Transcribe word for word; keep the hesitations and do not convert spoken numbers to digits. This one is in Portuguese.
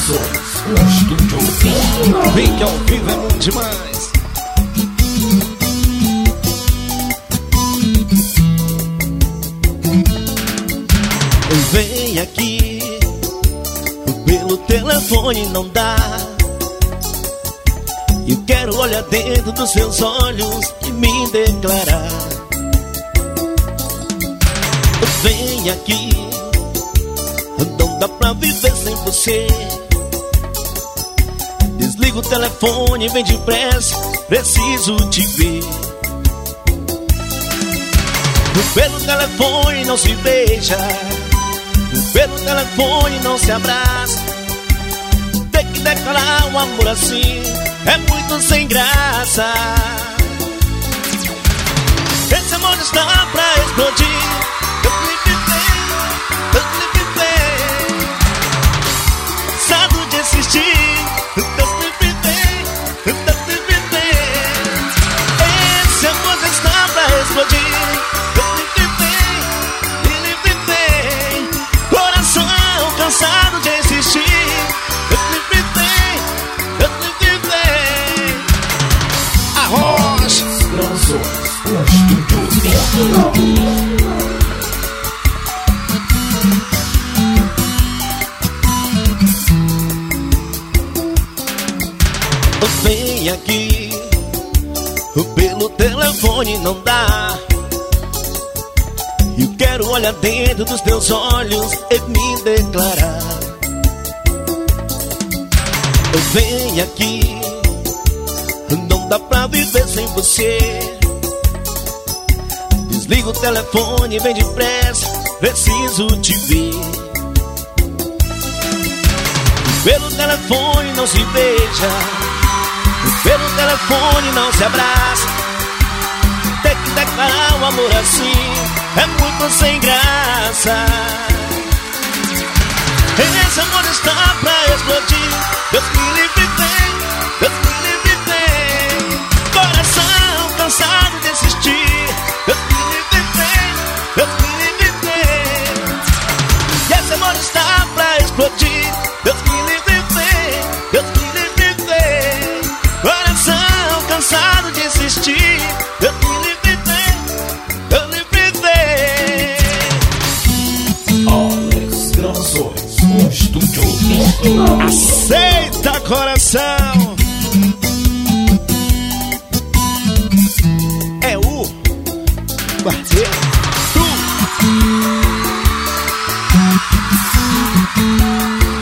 Gravações, um estúdio. Vem que ao vivo é muito demais. Vem aqui, pelo telefone não dá. Eu quero olhar dentro dos seus olhos e me declarar. Vem aqui, não dá pra viver sem você. Desliga o telefone, vem depressa, preciso te ver. Pelo telefone não se beija, pelo telefone não se abraça. Tem que declarar um amor assim é muito sem graça. Esse amor está pra explodir. Eu me viver, eu me viver, cansado de assistir. Eu me viver, eu me viver. Esse amor está pra explodir. Cansado de existir, eu me viver, eu me viver. Arroz, Gravações, um estúdio. Vem aqui, pelo telefone não dá. Eu quero olhar dentro dos teus olhos e me declarar. Vem aqui, não dá pra viver sem você. Desliga o telefone, vem depressa, preciso te ver. Pelo telefone não se beija, pelo telefone não se abraça. Tem que declarar o amor assim é muito sem graça. Esse amor está pra explodir. Deus me livre bem, Deus me livre bem. Coração cansado de assistir. Deus me livre bem, Deus me livre bem. E esse amor está pra explodir. Deus me livre bem, Deus me livre bem. Coração cansado de assistir. Deus me livre bem, Deus me livre bem. Alex Gravações, um estúdio. Aceita, coração. É o quarteto.